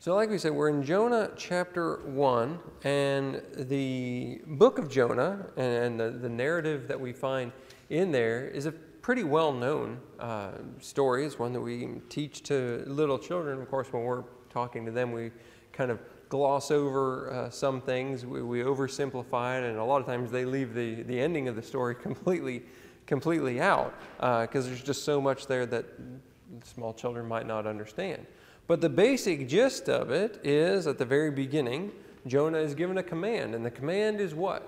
So like we said, we're in Jonah chapter 1, and the book of Jonah and the narrative that we find in there is a pretty well-known story. It's one that we teach to little children. Of course, when we're talking to them, we kind of gloss over some things. We oversimplify it, and a lot of times they leave the ending of the story completely out because there's just so much there that small children might not understand. But the basic gist of it is, at the very beginning, Jonah is given a command. And the command is what?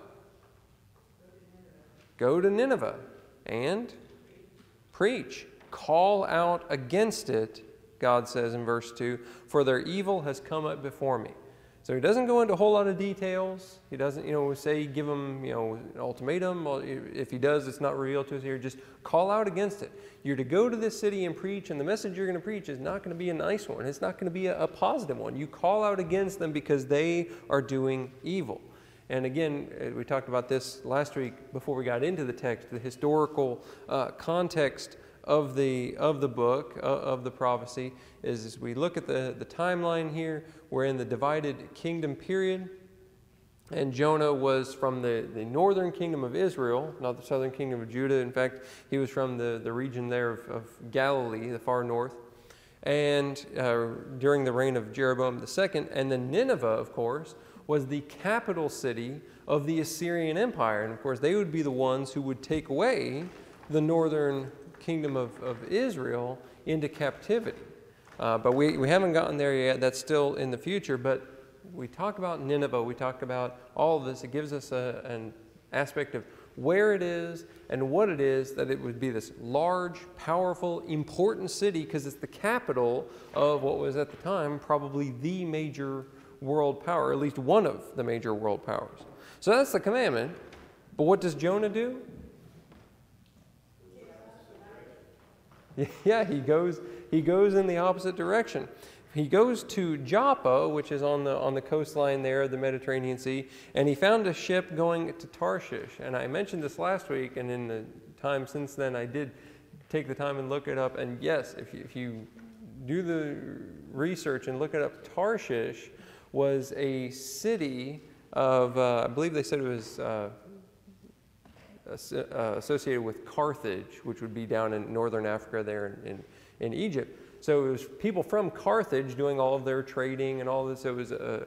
Go to Nineveh and preach. Call out against it, God says in verse 2, for their evil has come up before me. So he doesn't go into a whole lot of details. He doesn't, say give them, an ultimatum. If he does, it's not revealed to us here. Just call out against it. You're to go to this city and preach, and the message you're going to preach is not going to be a nice one. It's not going to be a positive one. You call out against them because they are doing evil. And again, we talked about this last week before we got into the text, the historical context of the book, of the prophecy, is as we look at the timeline here, we're in the divided kingdom period, and Jonah was from the northern kingdom of Israel, not the southern kingdom of Judah. In fact, he was from the region there of Galilee, the far north, and during the reign of Jeroboam II. And then Nineveh, of course, was the capital city of the Assyrian Empire. And of course, they would be the ones who would take away the northern kingdom of Israel into captivity. But we haven't gotten there yet. That's still in the future. But we talk about Nineveh. We talked about all of this. It gives us an aspect of where it is and what it is, that it would be this large, powerful, important city because it's the capital of what was at the time probably the major world power, at least one of the major world powers. So that's the commandment. But what does Jonah do? Yeah, he goes in the opposite direction. He goes to Joppa, which is on the coastline there of the Mediterranean Sea, and he found a ship going to Tarshish. And I mentioned this last week, and in the time since then, I did take the time and look it up. And yes, if you do the research and look it up, Tarshish was a city of, I believe they said it was associated with Carthage, which would be down in northern Africa there in Egypt. So it was people from Carthage doing all of their trading and all this. It was a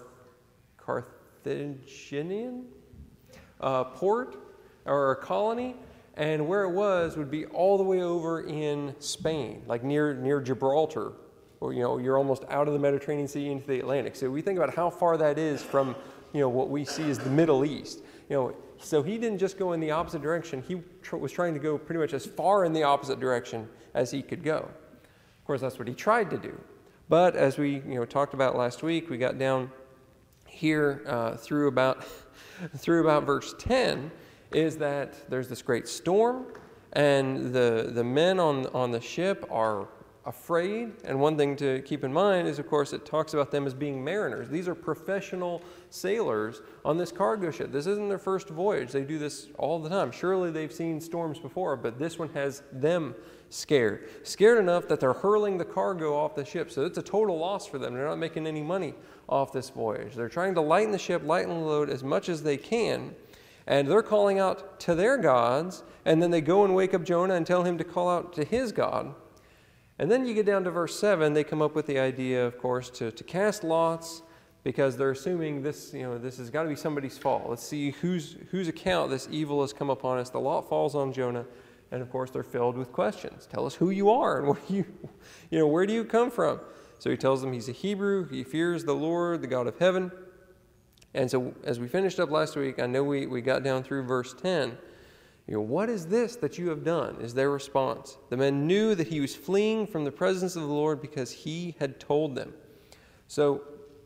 Carthaginian port or a colony, and where it was would be all the way over in Spain, like near Gibraltar. Or, you're almost out of the Mediterranean Sea into the Atlantic. So we think about how far that is from, what we see as the Middle East. So he didn't just go in the opposite direction. He was trying to go pretty much as far in the opposite direction as he could go. Of course, that's what he tried to do. But as we, talked about last week, we got down here through about verse 10, is that there's this great storm, and the men on the ship are afraid. And one thing to keep in mind is, of course, it talks about them as being mariners. These are professional sailors on this cargo ship. This isn't their first voyage. They do this all the time. Surely they've seen storms before, but this one has them scared enough that they're hurling the cargo off the ship. So it's a total loss for them. They're not making any money off this voyage. They're trying to lighten the ship, lighten the load as much as they can, and they're calling out to their gods, and then they go and wake up Jonah and tell him to call out to his God. And then you get down to verse 7, they come up with the idea, of course, to cast lots, because they're assuming this, this has got to be somebody's fault. Let's see whose account this evil has come upon us. The lot falls on Jonah, and of course they're filled with questions. Tell us who you are, and where do you come from? So he tells them he's a Hebrew, he fears the Lord, the God of heaven. And so as we finished up last week, I know we got down through verse 10. What is this that you have done? Is their response. The men knew that he was fleeing from the presence of the Lord because he had told them. So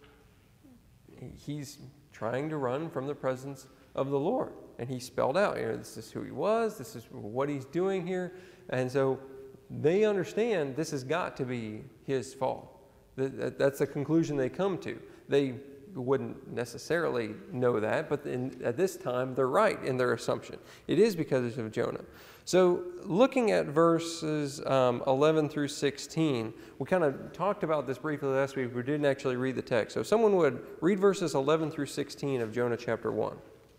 he's trying to run from the presence of the Lord. And he spelled out, this is who he was, this is what he's doing here. And so they understand this has got to be his fault. That's the conclusion they come to. They wouldn't necessarily know that, but at this time they're right in their assumption. It is because of Jonah. So looking at verses 11 through 16, we kind of talked about this briefly last week. We didn't actually read the text. So if someone would read verses 11 through 16 of Jonah chapter 1.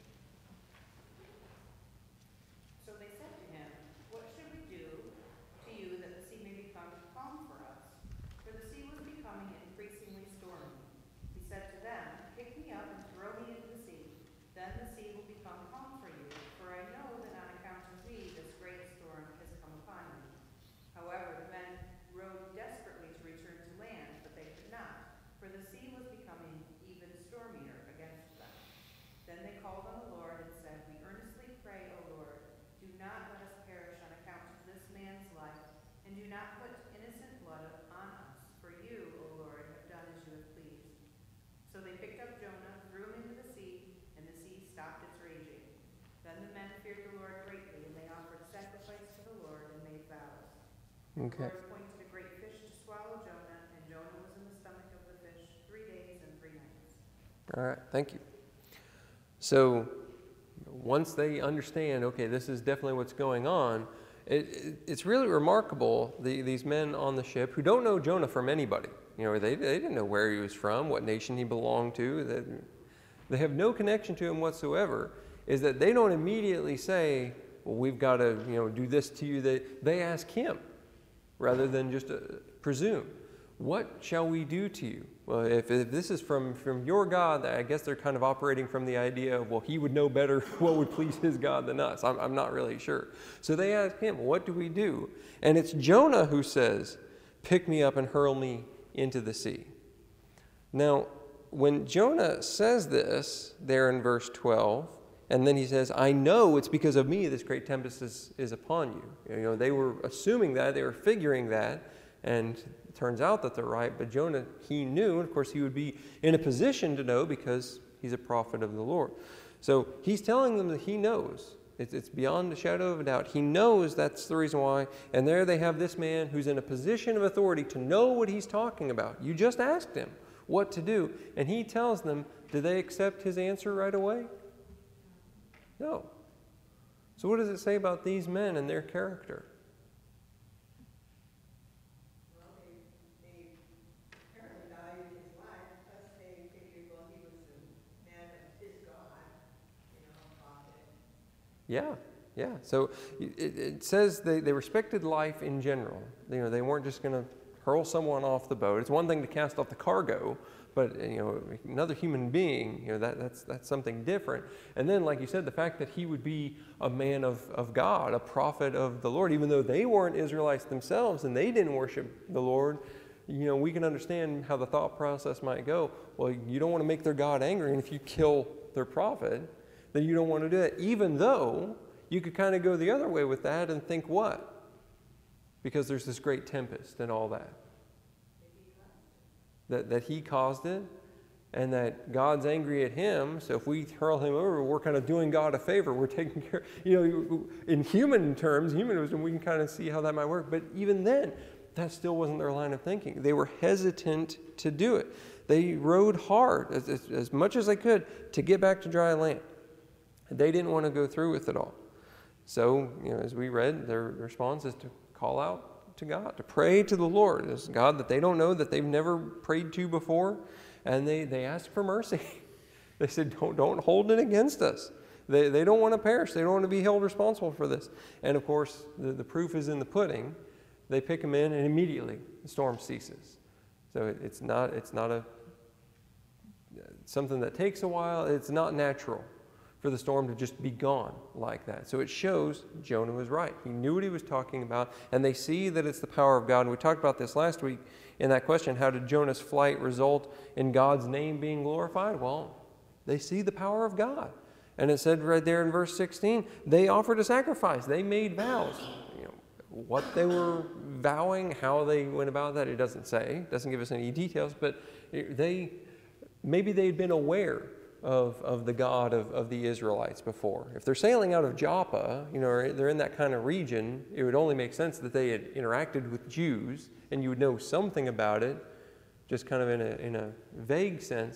So they said to him, "What should we do to you that the sea may become calm for us?" For the sea was becoming increasingly stormy. He said to them, "Pick me up and throw me into the sea. Then the sea will become calm for you, for I know that on account of me this great storm has come upon you." However, the men rowed desperately to return to land, but they could not, for the sea was becoming even stormier against them. Then they called on the Lord and said, "We earnestly pray, O Lord, do not let us perish on account of this man's life, and do not put innocent blood on us, for you, O Lord, have done as you have pleased." So they picked up Jonah, threw him into the sea, and the sea stopped its raging. Then the men feared the Lord greatly, and they offered sacrifice to the Lord and made vows. Okay. The Lord appointed a great fish to swallow Jonah, and Jonah was in the stomach of the fish 3 days and 3 nights. All right, thank you. So once they understand, okay, this is definitely what's going on, it's really remarkable, these men on the ship who don't know Jonah from anybody. They didn't know where he was from, what nation he belonged to. They have no connection to him whatsoever, is that they don't immediately say, well, we've got to do this to you. They ask him rather than just presume. What shall we do to you? Well, if this is from your God, I guess they're kind of operating from the idea of, well, he would know better what would please his God than us. I'm not really sure. So they ask him, what do we do? And it's Jonah who says, "Pick me up and hurl me into the sea." Now, when Jonah says this there in verse 12, and then he says, "I know it's because of me this great tempest is upon you." They were assuming that, they were figuring that, and it turns out that they're right. But Jonah, he knew, and of course he would be in a position to know because he's a prophet of the Lord. So he's telling them that he knows. It's beyond a shadow of a doubt. He knows that's the reason why. And there they have this man who's in a position of authority to know what he's talking about. You just asked him what to do, and he tells them, do they accept his answer right away? No. So what does it say about these men and their character? Well, they apparently valued his life, plus they figured, well, he was the man of his God, prophet. Yeah. So it says they respected life in general. They weren't just going to hurl someone off the boat. It's one thing to cast off the cargo, but another human being, that's something different. And then, like you said, the fact that he would be a man of God, a prophet of the Lord, even though they weren't Israelites themselves and they didn't worship the Lord, we can understand how the thought process might go. Well, you don't want to make their God angry, and if you kill their prophet, then you don't want to do that, even though you could kind of go the other way with that and think what? Because there's this great tempest and all that. That he caused it, and that God's angry at him, so if we hurl him over, we're kind of doing God a favor. We're taking care, in human terms, human wisdom, we can kind of see how that might work. But even then, that still wasn't their line of thinking. They were hesitant to do it. They rowed hard, as much as they could, to get back to dry land. They didn't want to go through with it all. So, as we read, their response is to call out to God, to pray to the Lord. It's God that they don't know, that they've never prayed to before, and they ask for mercy. They said, don't hold it against us. They don't want to perish. They don't want to be held responsible for this. And of course, the proof is in the pudding. They pick them in, and immediately the storm ceases. So it's not something that takes a while. It's not natural for the storm to just be gone like that. So it shows Jonah was right. He knew what he was talking about, and they see that it's the power of God. And we talked about this last week in that question, how did Jonah's flight result in God's name being glorified? Well, they see the power of God. And it said right there in verse 16, they offered a sacrifice. They made vows. What they were vowing, how they went about that, it doesn't say. It doesn't give us any details, but maybe they'd been aware of the God of the Israelites before. If they're sailing out of Joppa, or they're in that kind of region, it would only make sense that they had interacted with Jews, and you would know something about it, just kind of in a vague sense.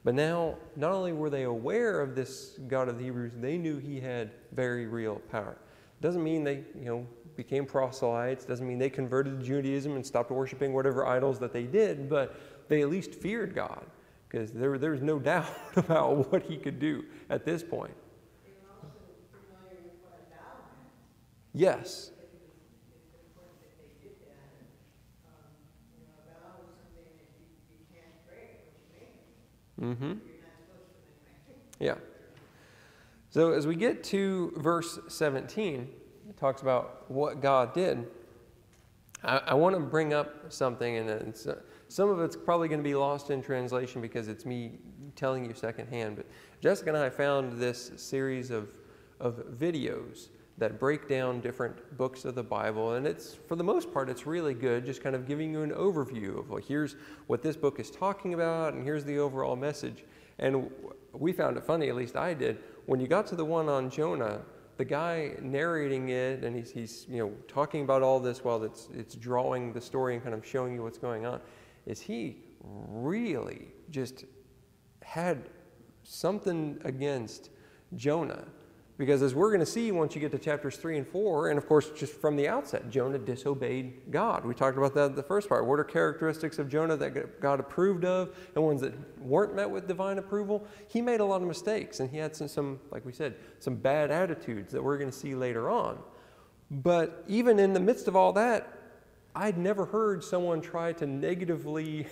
But now, not only were they aware of this God of the Hebrews, they knew he had very real power. Doesn't mean they, became proselytes. Doesn't mean they converted to Judaism and stopped worshiping whatever idols that they did, but they at least feared God, because there's no doubt about what he could do at this point. They were also familiar with what a vow meant. Yes. It's important that they did that. And, a vow is something that you can't break what you make. Mm-hmm. You're not supposed to anyway. Yeah. So as we get to verse 17, it talks about what God did. I want to bring up something, and it's, some of it's probably going to be lost in translation because it's me telling you secondhand. But Jessica and I found this series of videos that break down different books of the Bible, and it's, for the most part, it's really good, just kind of giving you an overview of, well, here's what this book is talking about, and here's the overall message. And we found it funny, at least I did, when you got to the one on Jonah, the guy narrating it, and he's talking about all this while it's drawing the story and kind of showing you what's going on, is he really just had something against Jonah. Because as we're going to see once you get to chapters 3 and 4, and of course just from the outset, Jonah disobeyed God. We talked about that in the first part. What are characteristics of Jonah that God approved of and ones that weren't met with divine approval? He made a lot of mistakes, and he had some, like we said, some bad attitudes that we're going to see later on. But even in the midst of all that, I'd never heard someone try to negatively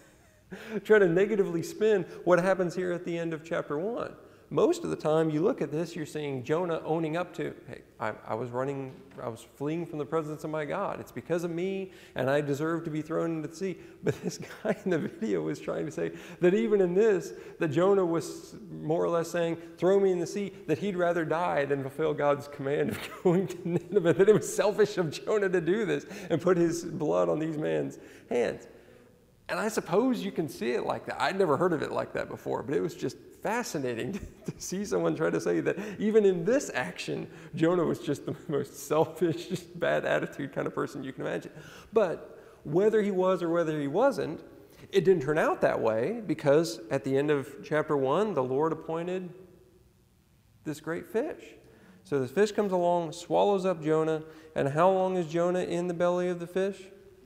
spin what happens here at the end of chapter 1. Most of the time you look at this, you're seeing Jonah owning up to, hey, I was fleeing from the presence of my God. It's because of me, and I deserve to be thrown into the sea. But this guy in the video was trying to say that even in this, that Jonah was more or less saying, throw me in the sea, that he'd rather die than fulfill God's command of going to Nineveh, that it was selfish of Jonah to do this and put his blood on these men's hands. And I suppose you can see it like that. I'd never heard of it like that before, but it was just fascinating to see someone try to say that even in this action, Jonah was just the most selfish, just bad attitude kind of person you can imagine. But whether he was or whether he wasn't, it didn't turn out that way, because at the end of chapter 1, the Lord appointed this great fish. So the fish comes along, swallows up Jonah, and how long is Jonah in the belly of the fish?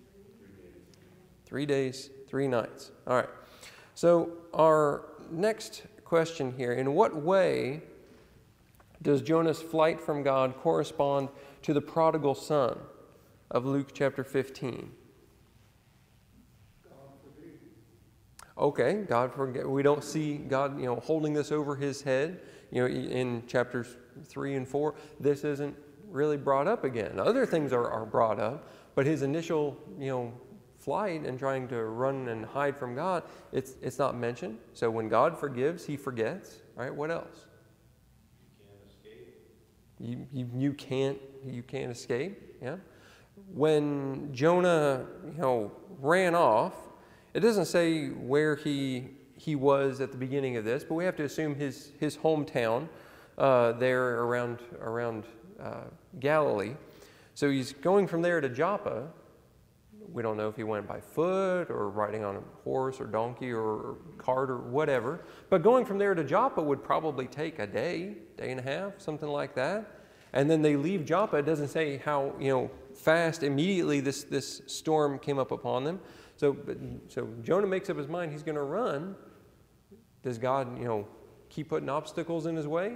3 days, 3 nights. All right. So our next question here, in what way does Jonah's flight from God correspond to the prodigal son of Luke chapter 15? Okay, God forget. We don't see God, holding this over his head. In chapters 3 and 4, this isn't really brought up again. Other things are brought up, but his initial, flight and trying to run and hide from God, it's not mentioned. So when God forgives, he forgets. Right? What else? You can't escape. Yeah. When Jonah, ran off, it doesn't say where he was at the beginning of this, but we have to assume his hometown there around Galilee. So he's going from there to Joppa. We don't know if he went by foot or riding on a horse or donkey or cart or whatever. But going from there to Joppa would probably take a day and a half, something like that. And then they leave Joppa. It doesn't say how fast immediately this storm came up upon them. So Jonah makes up his mind he's going to run. Does God keep putting obstacles in his way?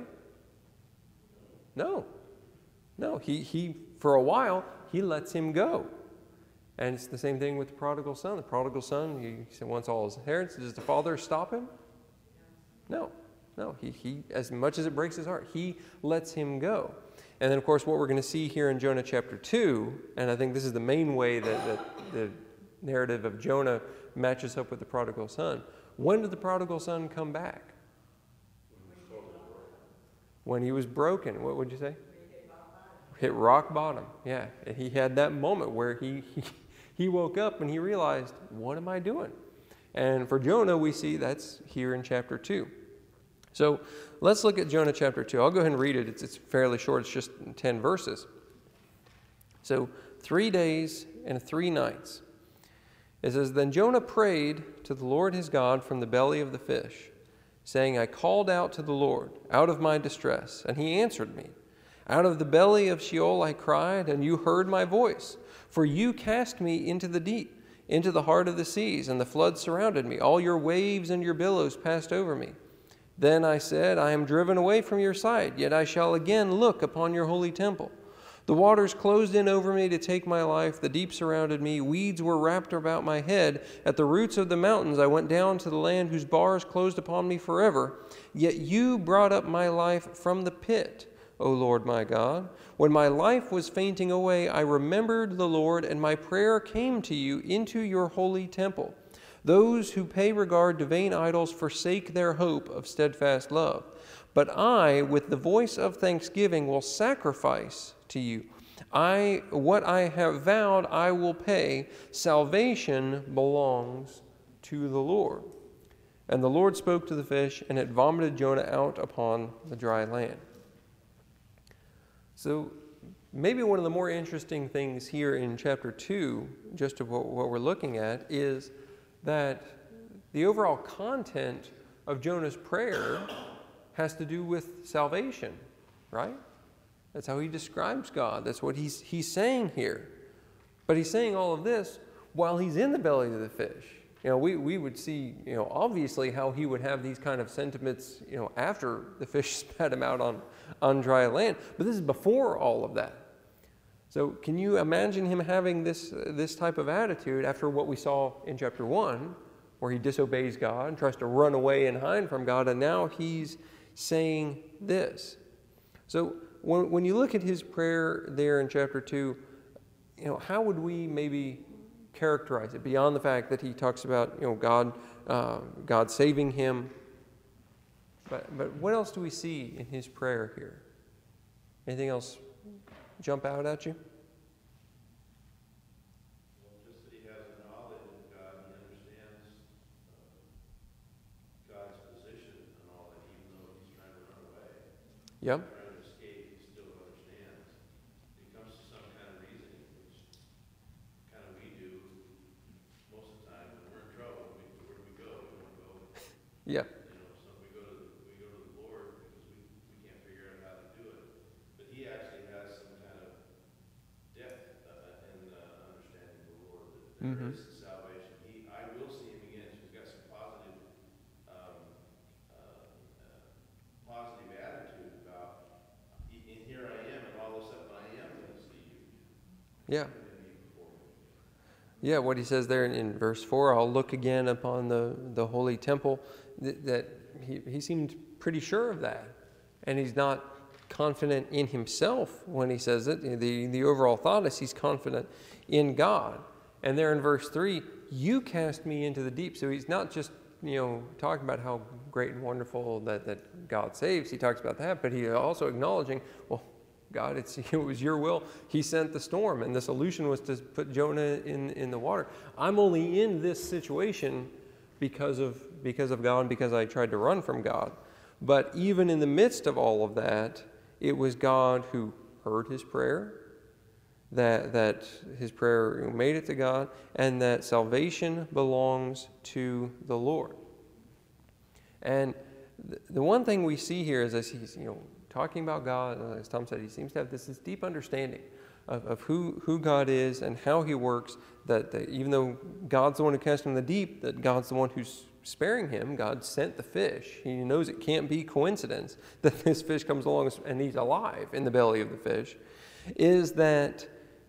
No. He for a while he lets him go. And it's the same thing with the prodigal son. The prodigal son, he wants all his inheritance. Does the father stop him? No. He as much as it breaks his heart, he lets him go. And then, of course, what we're going to see here in Jonah chapter 2, and I think this is the main way that the narrative of Jonah matches up with the prodigal son. When did the prodigal son come back? When he was broken. What would you say? Hit rock bottom. Yeah. He had that moment where he woke up and he realized, what am I doing? And for Jonah, we see that's here in chapter 2. So let's look at Jonah chapter 2. I'll go ahead and read it. It's fairly short. It's just 10 verses. So 3 days and 3 nights. It says, Then Jonah prayed to the Lord his God from the belly of the fish. saying, I called out to the Lord out of my distress, and he answered me. Out of the belly of Sheol I cried, and you heard my voice. For you cast me into the deep, into the heart of the seas, and the floods surrounded me. All your waves and your billows passed over me. Then I said, I am driven away from your sight, yet I shall again look upon your holy temple. The waters closed in over me to take my life. The deep surrounded me. Weeds were wrapped about my head. At the roots of the mountains I went down to the land whose bars closed upon me forever. Yet you brought up my life from the pit, O Lord my God. When my life was fainting away, I remembered the Lord, and my prayer came to you into your holy temple. Those who pay regard to vain idols forsake their hope of steadfast love. But I, with the voice of thanksgiving, will sacrifice to you. What I have vowed I will pay. Salvation belongs to the Lord. And the Lord spoke to the fish, and it vomited Jonah out upon the dry land. So maybe one of the more interesting things here in chapter 2, just of what we're looking at, is that the overall content of Jonah's prayer has to do with salvation, right? That's how he describes God. That's what he's saying here. But he's saying all of this while he's in the belly of the fish. We would see, obviously how he would have these kind of sentiments, after the fish spat him out on dry land. But this is before all of that. So can you imagine him having this type of attitude after what we saw in chapter 1, where he disobeys God and tries to run away and hide from God, and now he's saying this? So when you look at his prayer there in chapter 2, how would we maybe characterize it beyond the fact that he talks about God saving him? But what else do we see in his prayer here? Anything else jump out at you? Well, just that he has a knowledge of God, he understands God's position and all that, even though he's trying to run away. Yep. Trying to escape, he still understands. He comes to some kind of reasoning, which kind of we do most of the time. When we're in trouble, where do we go? We don't go. Yeah. So we go to the Lord because we can't figure out how to do it. But he actually has some kind of depth in understanding the Lord. That there is salvation. I will see him again. So he's got some positive attitude about. And here I am, and all of a sudden I am going to see you. Yeah. Yeah, what he says there in verse 4, I'll look again upon the holy temple, that he seemed pretty sure of that. And he's not confident in himself when he says it. The overall thought is he's confident in God. And there in verse 3, you cast me into the deep. So he's not just, talking about how great and wonderful that God saves. He talks about that, but he's also acknowledging, well, God, it was your will. He sent the storm, and the solution was to put Jonah in the water. I'm only in this situation because of God and because I tried to run from God. But even in the midst of all of that, it was God who heard his prayer, that his prayer made it to God, and that salvation belongs to the Lord. And the one thing we see here is as he's talking about God, as Tom said, he seems to have this deep understanding of who God is and how he works, that even though God's the one who cast him in the deep, that God's the one who's sparing him. God sent the fish. He knows it can't be coincidence that this fish comes along and he's alive in the belly of the fish, is that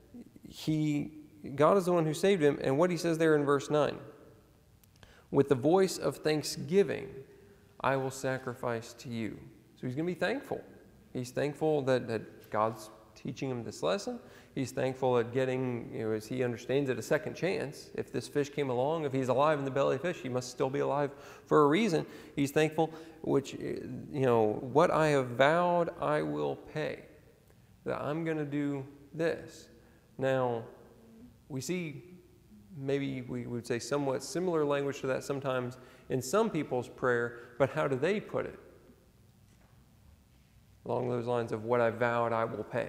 God is the one who saved him. And what he says there in verse 9, with the voice of thanksgiving, I will sacrifice to you. So he's going to be thankful. He's thankful that God's teaching him this lesson. He's thankful at getting, as he understands it, a second chance. If this fish came along, if he's alive in the belly of the fish, he must still be alive for a reason. He's thankful, which, what I have vowed, I will pay. That I'm going to do this. Now, we see, maybe we would say somewhat similar language to that sometimes in some people's prayer, but how do they put it? Along those lines of what I vowed, I will pay.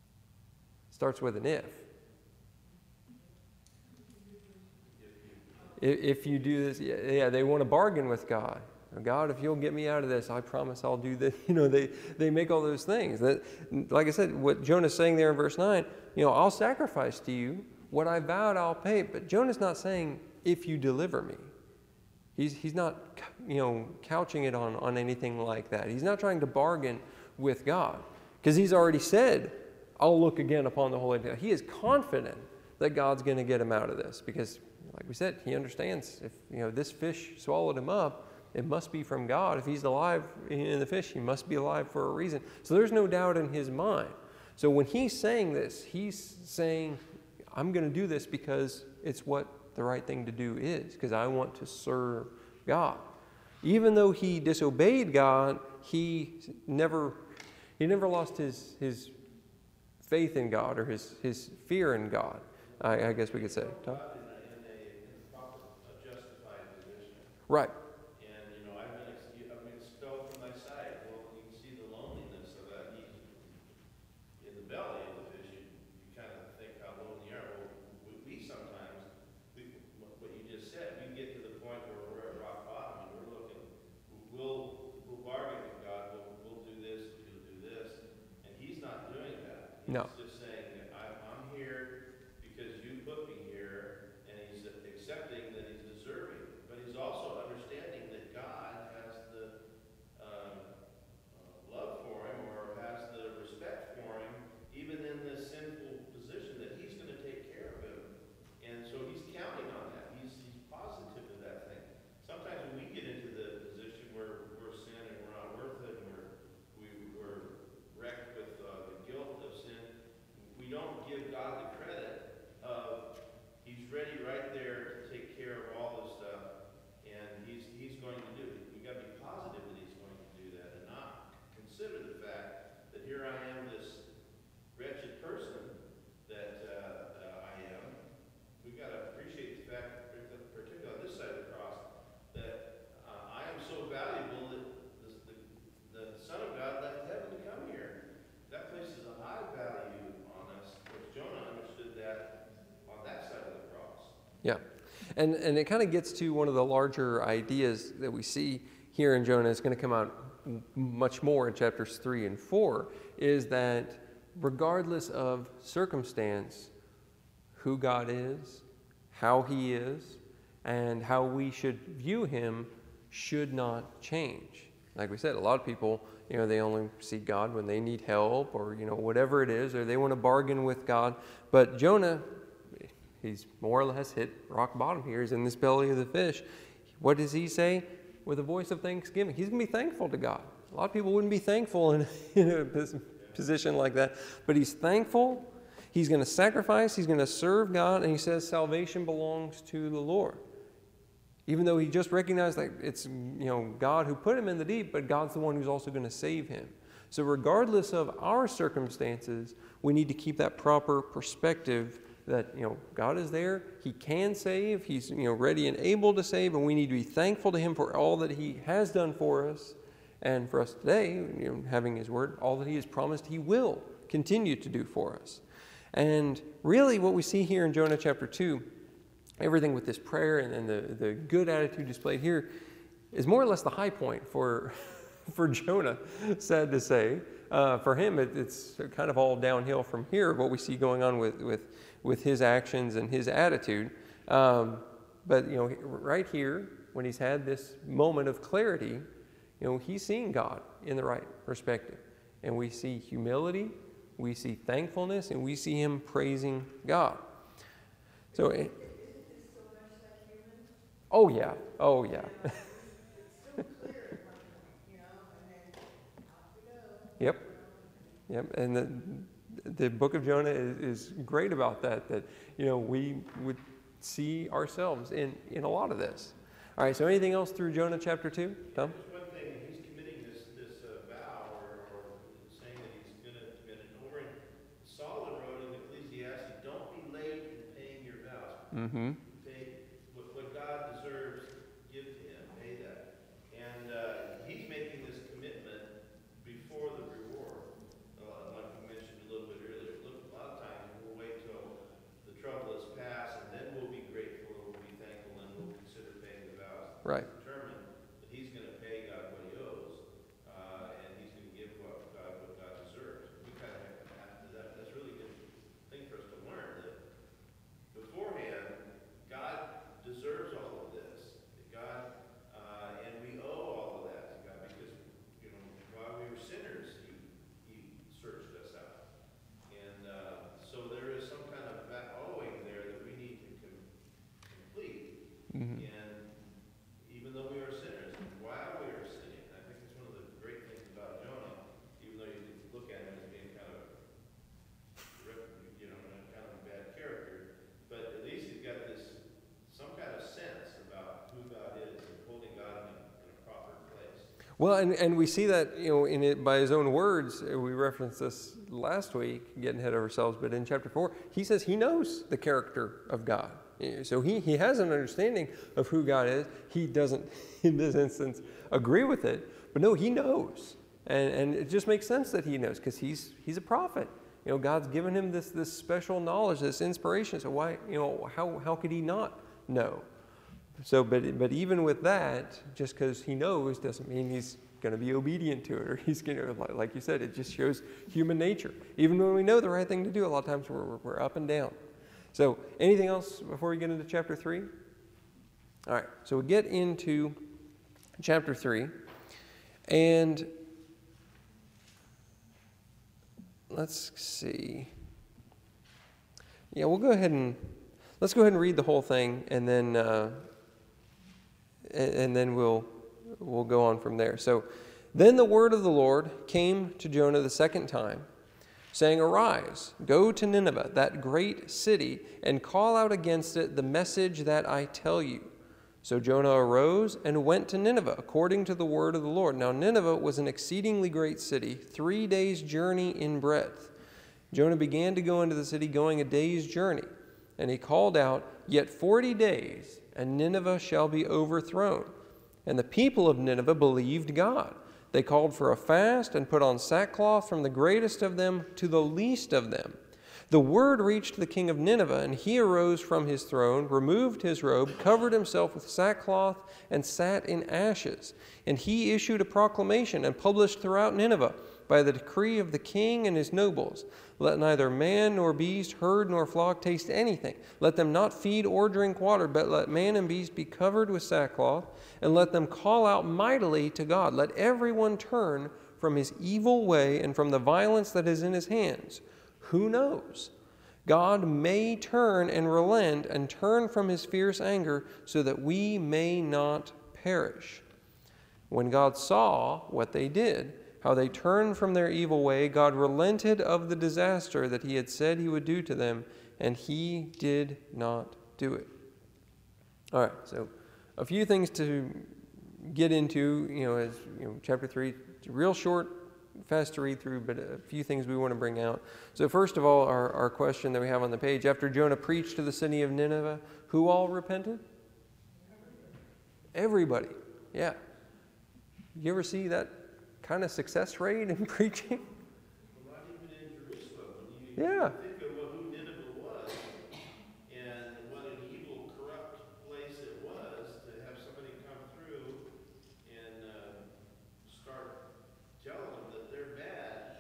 Starts with an if. if you do this, yeah, they want to bargain with God. God, if you'll get me out of this, I promise I'll do this. They make all those things. That, like I said, what Jonah's saying there in verse 9, I'll sacrifice to you. What I vowed, I'll pay. But Jonah's not saying, if you deliver me. He's not, couching it on anything like that. He's not trying to bargain with God. Because he's already said, I'll look again upon the holy day. He is confident that God's going to get him out of this. Because, like we said, he understands if, this fish swallowed him up, it must be from God. If he's alive in the fish, he must be alive for a reason. So there's no doubt in his mind. So when he's saying this, he's saying, I'm going to do this because it's what the right thing to do is, because I want to serve God. Even though he disobeyed God, he never lost his faith in God, or his fear in God, I guess we could say. Tom? God in a proper, justified position. Right. And, I've been expelled from thy sight. Well, you can see the loneliness of that. He's in the belly of the fish. You kind of think how lonely you are. Well, we sometimes, what you just said, we get to the point where we're at rock bottom and we're looking, we'll bargain with God, we'll do this, we'll do this. And he's not doing that. He's No. just saying, I'm here because you put me here, and he's accepting that he's deserving. But he's also understanding that God has the love for him, or has the respect for him, even in this sinful position, that he's going to take care of him. And so he's counting on that. He's positive of that thing. Sometimes when we get into the position where we're sin and we're not worth it, and we're wrecked with the guilt of sin, we don't give God the credit of he's ready right there to take care of all this stuff, and he's going to do it. We've got to be positive that he's going to do that, and not consider the fact that here I am, this wretched person that I am. We've got to appreciate the fact, particularly on this side of the cross, that I am so valuable that the Son of God left heaven to come here. That places a high value on us. Because Jonah understood that on that side of the cross. Yeah. And it kind of gets to one of the larger ideas that we see here in Jonah. It's going to come out much more in chapters 3 and 4, is that regardless of circumstance, who God is, how he is, and how we should view him should not change. Like we said, a lot of people, they only see God when they need help, or, whatever it is, or they want to bargain with God. But Jonah, he's more or less hit rock bottom here. He's in this belly of the fish. What does he say? With a voice of thanksgiving. He's going to be thankful to God. A lot of people wouldn't be thankful in a position like that. But he's thankful. He's going to sacrifice. He's going to serve God. And he says salvation belongs to the Lord. Even though he just recognized that it's God who put him in the deep, but God's the one who's also going to save him. So regardless of our circumstances, we need to keep that proper perspective that God is there. He can save. He's ready and able to save, and we need to be thankful to him for all that he has done for us, and for us today, having his word, all that he has promised he will continue to do for us. And really what we see here in Jonah chapter 2, everything with this prayer and the good attitude displayed here, is more or less the high point for Jonah, sad to say. For him, it's kind of all downhill from here, what we see going on with his actions and his attitude. But, right here, when he's had this moment of clarity, he's seeing God in the right perspective. And we see humility, we see thankfulness, and we see him praising God. So, Isn't this so much like human? oh yeah, It's so clear at one point, and then off we go. Yep. Yep, and the book of Jonah is great about that we would see ourselves in a lot of this. All right, so anything else through Jonah chapter 2, Tom? There's one thing, he's committing this vow, or saying that he's going to commit it. Over in Solomon wrote in Ecclesiastes, don't be late in paying your vows. Mm-hmm. Pay what God deserves, give to him, pay that. And he's making this commitment before the reward. Like we mentioned a little bit earlier, look, a lot of times we'll wait till the trouble is past, and then we'll be grateful, and we'll be thankful, and we'll Right. determined that he's going to pay God what he owes, and he's going to give what God deserves. We kind of have to, that's really a good thing for us to learn, that beforehand, God deserves all of this. God, and we owe all of that to God because, while we were sinners, he searched us out. And so there is some kind of that owing there that we need to complete. Mm-hmm. And even though we are sinners, and while we are sinning, I think it's one of the great things about Jonah, even though you look at him as being kind of, kind of a bad character, but at least he's got this, some kind of sense about who God is and holding God in a proper place. Well, and we see that, in it by his own words. We referenced this last week, getting ahead of ourselves, but in chapter 4, he says he knows the character of God. So he has an understanding of who God is. He doesn't, in this instance, agree with it, but no, he knows. And it just makes sense that he knows, because he's a prophet. God's given him this special knowledge, this inspiration. So why, how could he not know? So, but even with that, just because he knows doesn't mean he's going to be obedient to it, or he's going to, like you said, it just shows human nature. Even when we know the right thing to do, a lot of times we're up and down. So, anything else before we get into chapter 3? All right, so we get into chapter 3, and let's see. Yeah, let's go ahead and read the whole thing, and then we'll go on from there. So, then the word of the Lord came to Jonah the second time, saying, "Arise, go to Nineveh, that great city, and call out against it the message that I tell you." So Jonah arose and went to Nineveh, according to the word of the Lord. Now Nineveh was an exceedingly great city, 3 days' journey in breadth. Jonah began to go into the city, going a day's journey. And he called out, "Yet 40 days, and Nineveh shall be overthrown." And the people of Nineveh believed God. They called for a fast and put on sackcloth from the greatest of them to the least of them. The word reached the king of Nineveh, and he arose from his throne, removed his robe, covered himself with sackcloth, and sat in ashes. And he issued a proclamation and published throughout Nineveh, by the decree of the king and his nobles, "Let neither man nor beast, herd nor flock taste anything. Let them not feed or drink water, but let man and beast be covered with sackcloth, and let them call out mightily to God. Let everyone turn from his evil way and from the violence that is in his hands. Who knows? God may turn and relent and turn from his fierce anger so that we may not perish." When God saw what they did, how they turned from their evil way, God relented of the disaster that he had said he would do to them, and he did not do it. All right, so a few things to get into, chapter 3, it's real short, fast to read through, but a few things we want to bring out. So first of all, our question that we have on the page, after Jonah preached to the city of Nineveh, who all repented? Everybody, yeah. You ever see that kind of success rate in preaching? Well, not even in Jerusalem. When you Yeah. think of who Nineveh was and what an evil, corrupt place it was, to have somebody come through and start telling them that they're bad,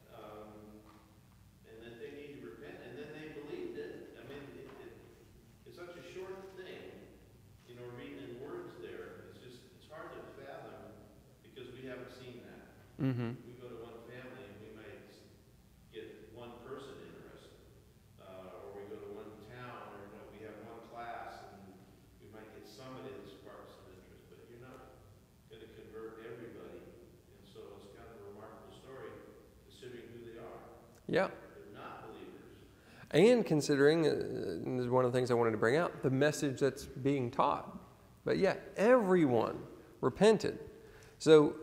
and that they need to repent, and then they believed it. I mean, it's such a short thing, reading in words there. It's hard to fathom because we haven't seen that. Mm-hmm. We go to one family and we might get one person interested, or we go to one town, or we have one class and we might get somebody that sparks some interest, but you're not going to convert everybody. And so it's kind of a remarkable story considering who they are. Yeah. They're not believers. And considering, and this is one of the things I wanted to bring out, the message that's being taught. But yeah, everyone repented. So,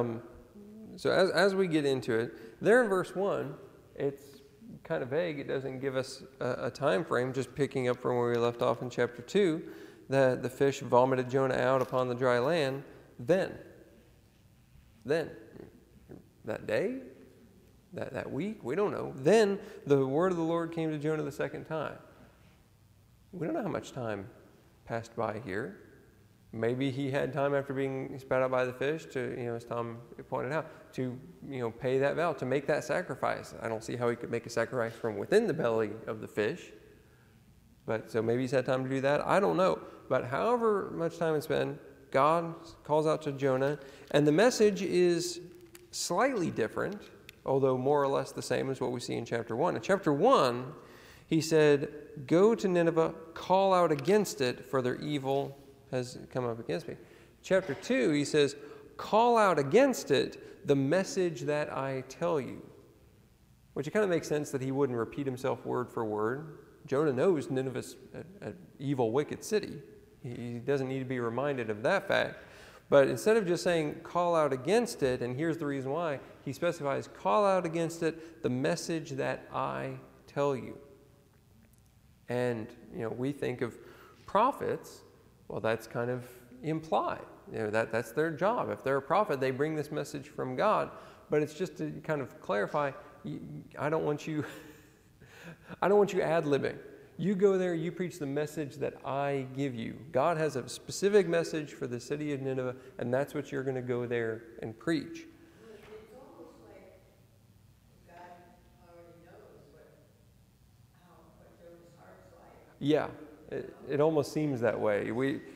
as we get into it, there in verse 1, it's kind of vague. It doesn't give us a time frame, just picking up from where we left off in chapter 2, that the fish vomited Jonah out upon the dry land. Then, that day, that week, we don't know. Then the word of the Lord came to Jonah the second time. We don't know how much time passed by here. Maybe he had time after being spat out by the fish to, as Tom pointed out, to, pay that vow, to make that sacrifice. I don't see how he could make a sacrifice from within the belly of the fish. But so maybe he's had time to do that. I don't know. But however much time it's been, God calls out to Jonah, and the message is slightly different, although more or less the same as what we see in chapter 1. In chapter 1, he said, "Go to Nineveh, call out against it, for their evil has come up against me." Chapter 2, he says, "Call out against it the message that I tell you." Which it kind of makes sense that he wouldn't repeat himself word for word. Jonah knows Nineveh's an evil, wicked city. He doesn't need to be reminded of that fact. But instead of just saying, call out against it, and here's the reason why, he specifies, call out against it the message that I tell you. And, we think of prophets, well, that's kind of implied. That's their job. If they're a prophet, they bring this message from God. But it's just to kind of clarify, I don't want you ad-libbing. You go there, you preach the message that I give you. God has a specific message for the city of Nineveh, and that's what you're going to go there and preach. It's almost like God already knows what Jonah's heart's like. Yeah, it almost seems that way.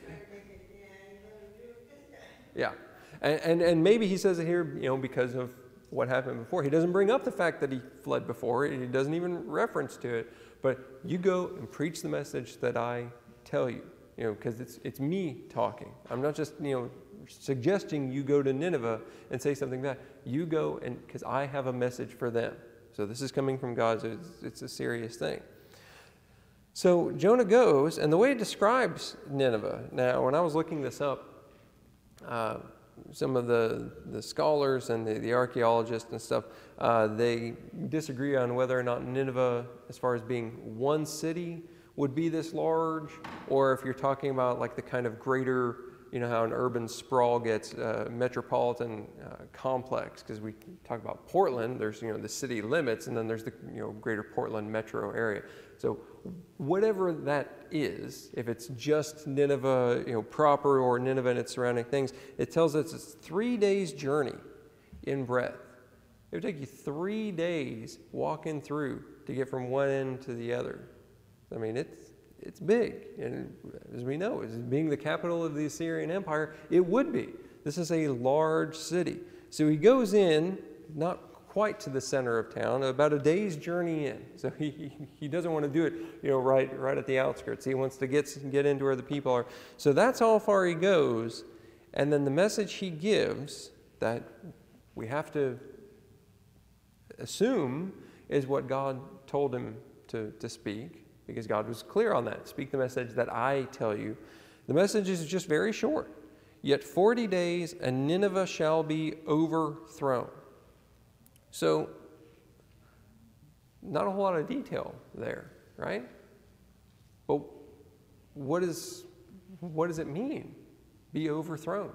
Yeah, and maybe he says it here, because of what happened before. He doesn't bring up the fact that he fled before. He doesn't even reference to it. But you go and preach the message that I tell you, because it's me talking. I'm not just, suggesting you go to Nineveh and say something bad. You go and because I have a message for them. So this is coming from God. So it's a serious thing. So Jonah goes, and the way it describes Nineveh. Now, when I was looking this up, some of the scholars and the archaeologists and stuff, they disagree on whether or not Nineveh, as far as being one city, would be this large, or if you're talking about like the kind of greater, how an urban sprawl gets metropolitan complex. Because we talk about Portland, there's the city limits, and then there's the greater Portland metro area. So whatever that is, if it's just Nineveh, proper, or Nineveh and its surrounding things, it tells us it's 3 days' journey in breadth. It would take you 3 days walking through to get from one end to the other. I mean, it's big, and as we know, as being the capital of the Assyrian Empire, it would be. This is a large city. So he goes in, not quite to the center of town, about a day's journey in. So he doesn't want to do it, right at the outskirts. He wants to get into where the people are. So that's how far he goes, and then the message he gives that we have to assume is what God told him to speak, because God was clear on that. Speak the message that I tell you. The message is just very short. Yet 40 days and Nineveh shall be overthrown. So, not a whole lot of detail there, right? But what does it mean? Be overthrown.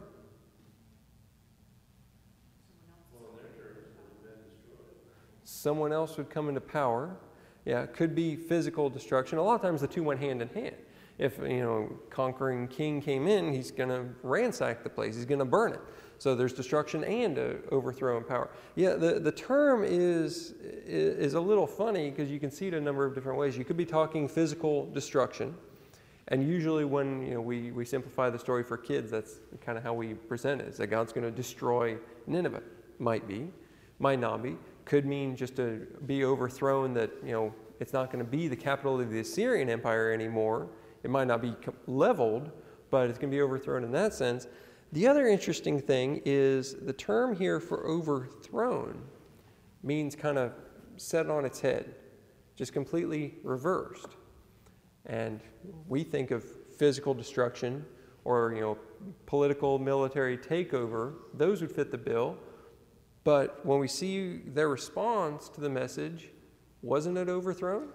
Someone else would come into power. Yeah, it could be physical destruction. A lot of times the two went hand in hand. If, conquering king came in, he's going to ransack the place. He's going to burn it. So there's destruction and overthrow in power. Yeah, the term is a little funny because you can see it a number of different ways. You could be talking physical destruction. And usually when we simplify the story for kids, that's kind of how we present it. Is that God's going to destroy Nineveh. Might be, might not be. Could mean just to be overthrown, that it's not going to be the capital of the Assyrian Empire anymore. It might not be leveled, but it's going to be overthrown in that sense. The other interesting thing is the term here for overthrown means kind of set on its head, just completely reversed. And we think of physical destruction or political military takeover; those would fit the bill. But when we see their response to the message, wasn't it overthrown?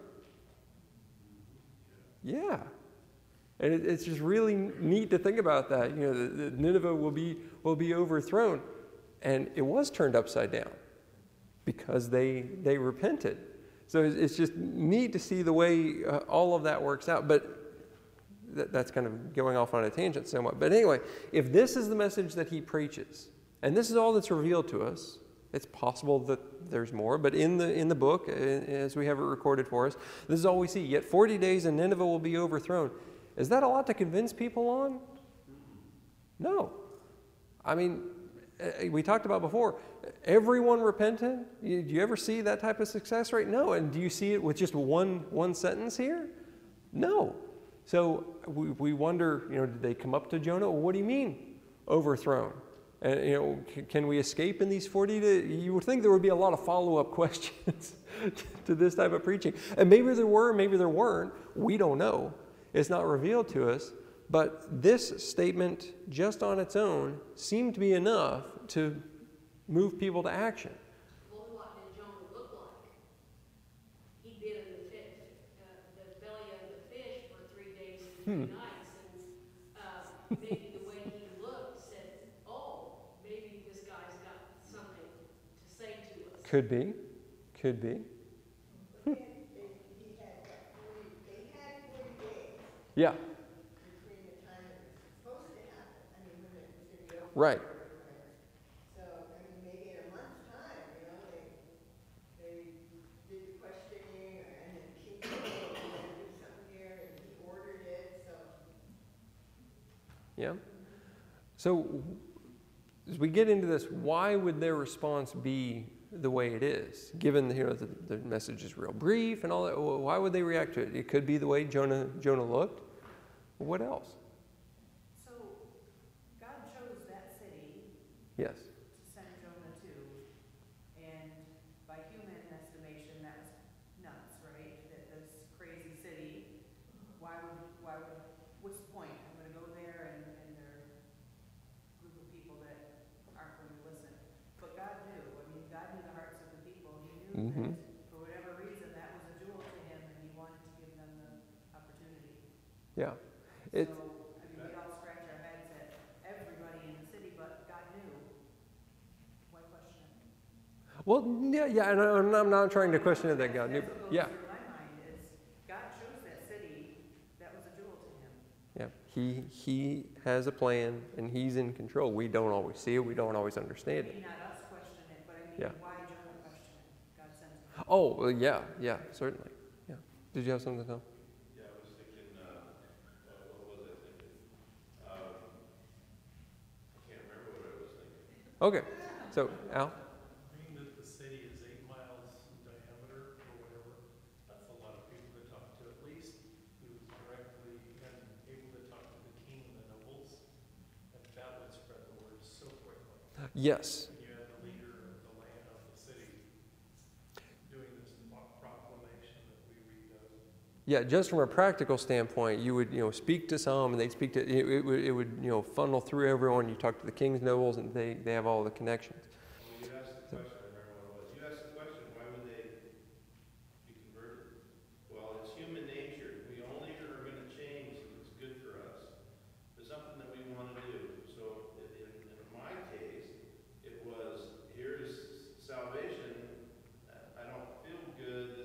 Yeah. And it's just really neat to think about that. That Nineveh will be overthrown. And it was turned upside down because they repented. So it's just neat to see the way all of that works out. But that's kind of going off on a tangent somewhat. But anyway, if this is the message that he preaches, and this is all that's revealed to us, it's possible that there's more, but in the book, as we have it recorded for us, this is all we see. Yet 40 days and Nineveh will be overthrown. Is that a lot to convince people on? No. I mean, we talked about before, everyone repentant? Do you ever see that type of success rate? No. And do you see it with just one sentence here? No. So we wonder, did they come up to Jonah? Well, what do you mean, overthrown? And, can we escape in these 40 days? You would think there would be a lot of follow-up questions to this type of preaching. And maybe there were, maybe there weren't. We don't know. It's not revealed to us. But this statement, just on its own, seemed to be enough to move people to action. Well, what did Jonah look like? He'd been in the belly of the fish for 3 days and 3 nights, and maybe the way he looked said, "Oh, maybe this guy's got something to say to us." Could be. Could be. But then he had what, 40, they had 40 days Yeah. between the time it was supposed to happen, I mean, when it was going to be over. Right. So, I mean, maybe in a month's time, they did the questioning, and then the king said, "Oh, we're going to do something here," and he ordered it, so. Yeah. So as we get into this, why would their response be the way it is? Given the message is real brief and all that, why would they react to it? It could be the way Jonah looked. What else? So God chose that city Yes. to send Jonah to, and by human estimation, that was nuts, right? That this crazy city, what's the point? I'm gonna go there and there are a group of people that aren't going to listen. But God knew, God knew the hearts of the people. He knew Mhm. that for whatever reason, that was a jewel to him, and he wanted to give them the opportunity. Yeah. So, It, we all scratch our heads at everybody in the city, but God knew. Why question it? well, yeah, and I'm not trying to question it that God knew. That's what goes Yeah. through my mind is, God chose that city, that was a jewel to him. Yeah. He has a plan and he's in control. We don't always see it. We don't always understand it. Maybe not us question it, but Yeah. why Jonah question it? God sends him. Oh, well, yeah, certainly. Yeah. Did you have something to tell? Yeah, I was thinking, what was I thinking? I can't remember what I was thinking. Okay. So, Al? Being that the city is 8 miles in diameter or whatever, that's a lot of people to talk to, at least who directly and able to talk to the king and the nobles, and that would spread the word so quickly. Yes. When you have the leader of the land of the city doing this proclamation that we read of. Yeah, just from a practical standpoint, you would, speak to some, and they'd speak to it would funnel through everyone. You talk to the king's nobles, and they have all the connections. Well, you asked the question, I remember what it was. You asked the question, why would they be converted? Well, it's human nature. We only are going to change if it's good for us. It's something that we want to do. So in my case, it was, here's salvation. I don't feel good.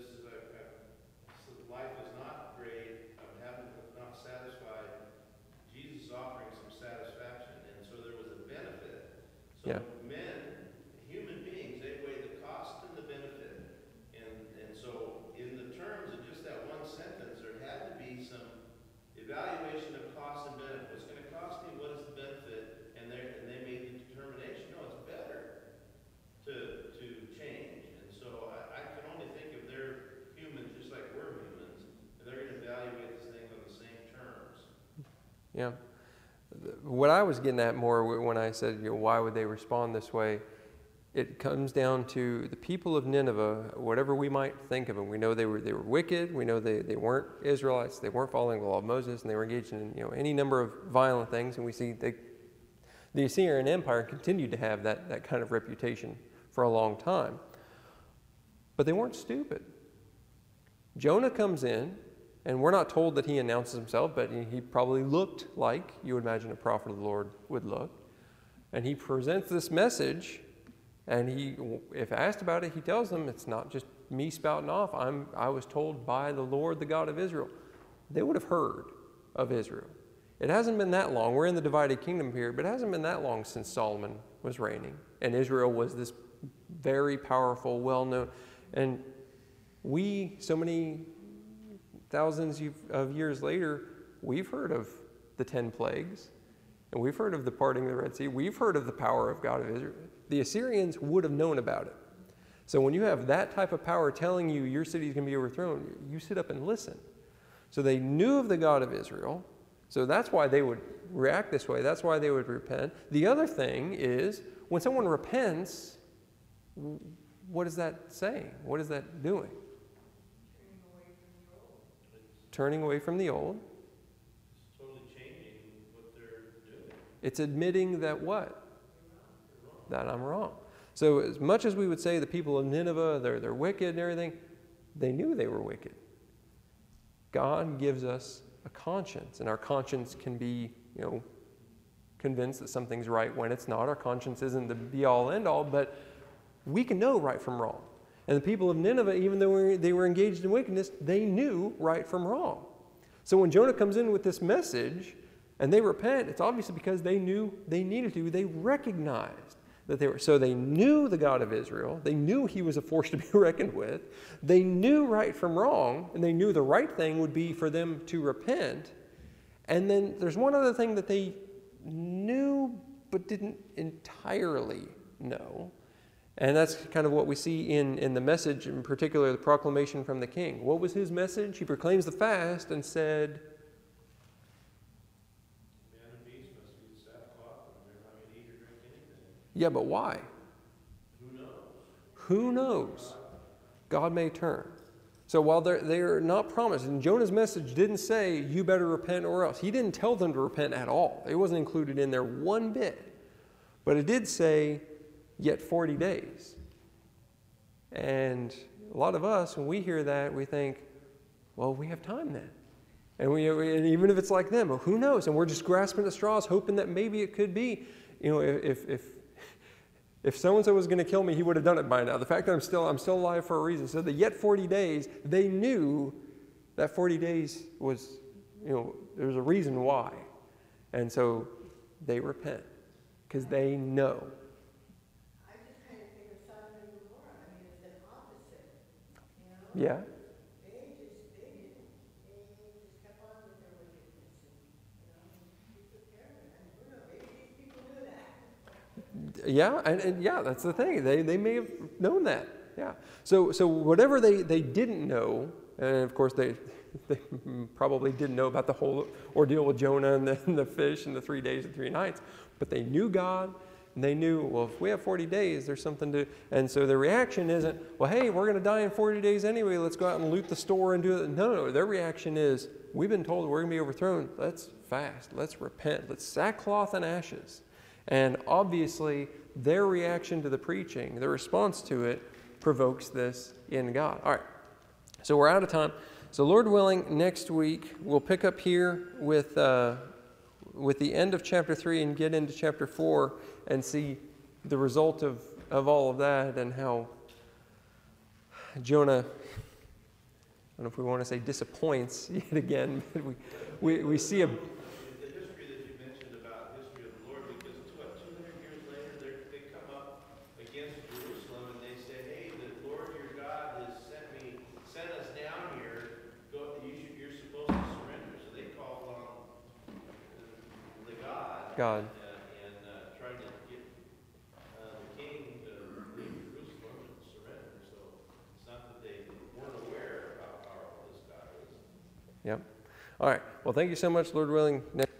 Life is not great. Not satisfied. Jesus is offering some satisfaction, and so there was a benefit. So Yeah. men, human beings, they weigh the cost and the benefit, and so in the terms of just that one sentence, there had to be some evaluation of cost and benefit. What's going to cost me? What is the benefit? And they made the determination. No, it's better to change. And so I can only think if they're humans, just like we're humans, and they're going to evaluate this thing on the same terms. Yeah. What I was getting at more when I said, why would they respond this way? It comes down to the people of Nineveh, whatever we might think of them. We know they were wicked. We know they weren't Israelites. They weren't following the law of Moses, and they were engaged in any number of violent things. And we see the Assyrian Empire continued to have that kind of reputation for a long time. But they weren't stupid. Jonah comes in, and we're not told that he announces himself, but he probably looked like you would imagine a prophet of the Lord would look. And he presents this message, and if asked about it, he tells them it's not just me spouting off. I was told by the Lord, the God of Israel. They would have heard of Israel. It hasn't been that long. We're in the divided kingdom period, but it hasn't been that long since Solomon was reigning. And Israel was this very powerful, well-known. And we, so many thousands of years later, we've heard of the 10 plagues. And we've heard of the parting of the Red Sea. We've heard of the power of God of Israel. The Assyrians would have known about it. So when you have that type of power telling you your city is going to be overthrown, you sit up and listen. So they knew of the God of Israel. So that's why they would react this way. That's why they would repent. The other thing is, when someone repents, what is that saying? What is that doing? Turning away from the old. It's totally changing what they're doing. It's admitting that what? That I'm wrong. So as much as we would say the people of Nineveh, they're wicked and everything, they knew they were wicked. God gives us a conscience, and our conscience can be, convinced that something's right when it's not. Our conscience isn't the be-all, end-all, but we can know right from wrong. And the people of Nineveh, even though they were engaged in wickedness, they knew right from wrong. So when Jonah comes in with this message and they repent, it's obviously because they knew they needed to. They recognized that they knew the God of Israel. They knew he was a force to be reckoned with. They knew right from wrong, and they knew the right thing would be for them to repent. And then there's one other thing that they knew but didn't entirely know. And that's kind of what we see in the message, in particular the proclamation from the king. What was his message? He proclaims the fast and said, Man and beast must eat sackcloth, and they're not going to eat or drink anything. yeah, but why? Who knows? Who knows? God may turn. So while they're not promised, and Jonah's message didn't say, you better repent or else. He didn't tell them to repent at all. It wasn't included in there one bit. But it did say, yet 40 days. And a lot of us, when we hear that, we think, well, we have time then. And and even if it's like them, well, who knows? And we're just grasping at straws, hoping that maybe it could be. If so-and-so was going to kill me, he would have done it by now. The fact that I'm still alive for a reason. So the yet 40 days, they knew that 40 days was, there's a reason why. And so they repent because they know. I just kind of think of Sodom and Gomorrah. I mean, it's the opposite, Yeah. They just kept on with their wickedness and, he took care of it. And who knows, maybe these people knew that. Yeah, and yeah, that's the thing. They may have known that. Yeah. So whatever they didn't know, and of course they probably didn't know about the whole ordeal with Jonah and the fish and the 3 days and 3 nights, but they knew God, and they knew, well, if we have 40 days, there's something to, and so their reaction isn't, well, hey, we're going to die in 40 days anyway, let's go out and loot the store and do it. No, their reaction is, we've been told we're going to be overthrown. Let's fast, let's repent, let's sackcloth and ashes. And obviously, their reaction to the preaching, their response to it, provokes this in God. All right, so we're out of time. So Lord willing, next week, we'll pick up here with the end of chapter 3 and get into chapter 4 and see the result of all of that and how Jonah, I don't know if we want to say disappoints yet again, but we see a... The history that you mentioned about history of the Lord, because 200 years later, they come up against Jerusalem and they say, hey, the Lord your God has sent us down here. You're supposed to surrender. So they called on the God. And tried to get the king to leave Jerusalem and surrender. So it's not that they weren't aware of how powerful this God is. Yep. All right. Well, thank you so much, Lord willing.